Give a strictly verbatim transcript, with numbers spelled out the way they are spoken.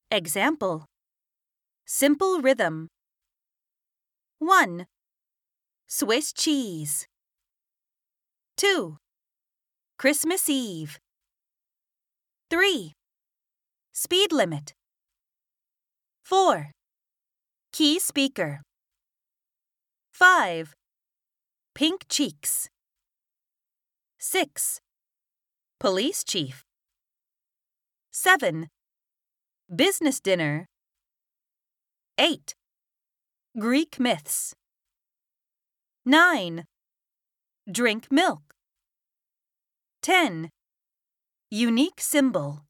Example. Simple rhythm. one. Swiss cheese. two. Christmas Eve. three. Speed limit. four. Key speaker. five. Pink cheeks. six. Police chief. seven. Business dinner. eight. Greek myths. nine. Drink milk. ten. Unique symbol.